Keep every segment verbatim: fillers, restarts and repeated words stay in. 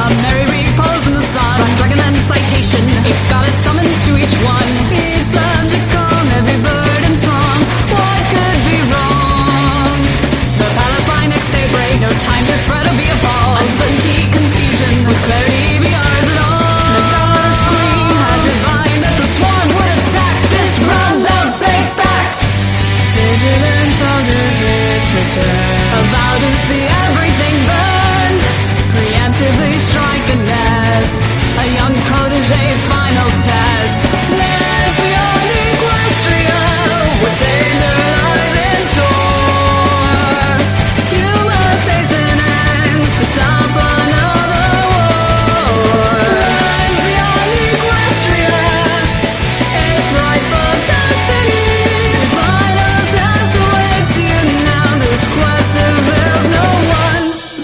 A merry repose in the sun, black dragon and citation, each goddess summons to each one. Each slammed to calm every bird and song. What could be wrong? The palace by next daybreak, no time to fret or be appalled. Uncertainty, confusion, with clarity be ours at all. The goddess queen had divined that the swarm would attack. This realm they'll take back. Vigilance alters its return, about to see everything burn. Preemptively strike the nest, a young protege's final test. Let's beyond Equestria, what danger lies in store. You must hasten ends to stop another war. Lands beyond Equestria, a frightful destiny. The final test awaits you now. This quest avails no one.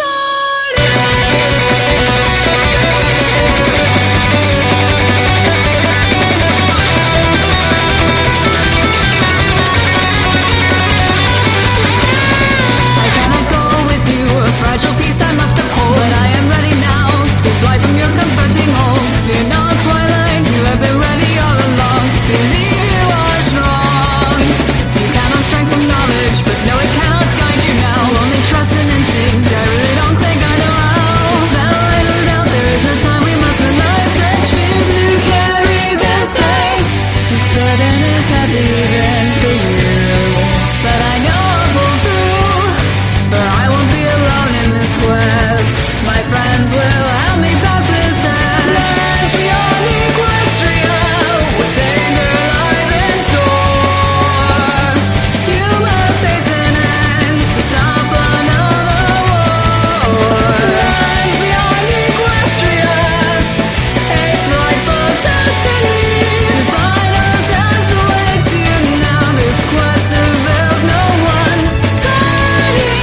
Fragile peace I must uphold, but I am ready now to fly from your comforting hold. Fear not, Twilight, you have been ready all along. Believe you are strong. You cannot strength from knowledge, but no, it cannot guide you now. To only trust and instinct, I really don't think I know how. Dispel a little doubt, there is a time we must align such fears to carry this day. This burden is heavy then for you, but I know I'll pull through. But I won't be alone in this quest. My friends will help me pass this test. Lands beyond Equestria, what danger lies in store. You must hasten ends to stop another war. Lands beyond Equestria, a frightful destiny. The final test awaits you now. This quest avails no one. Tiny.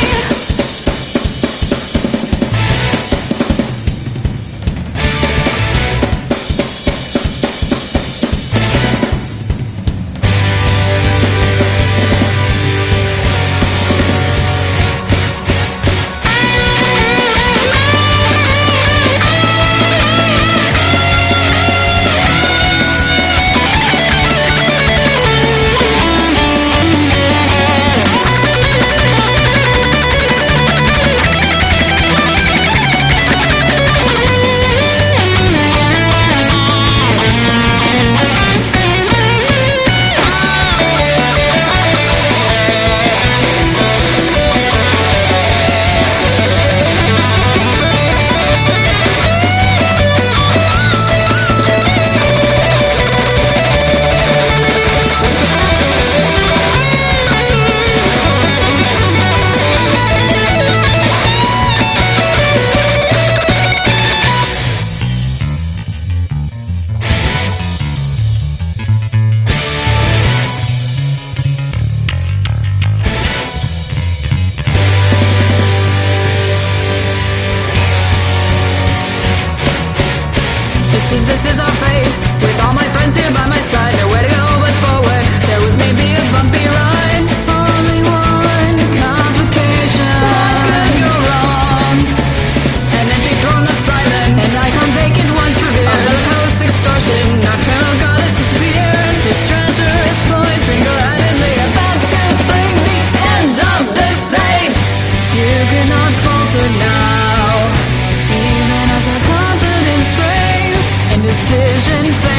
It seems this is our fate, with all my friends here by my side. Nowhere to go but forward, there with me be a bumpy ride. Only one complication, what could go wrong? An empty throne of silence, an icon vacant once revered. A bellicose extortion, nocturnal goddess disappeared. This treacherous ploy, single-handedly about to bring the end of this age. You cannot falter now, even as our confidence fades. Indecision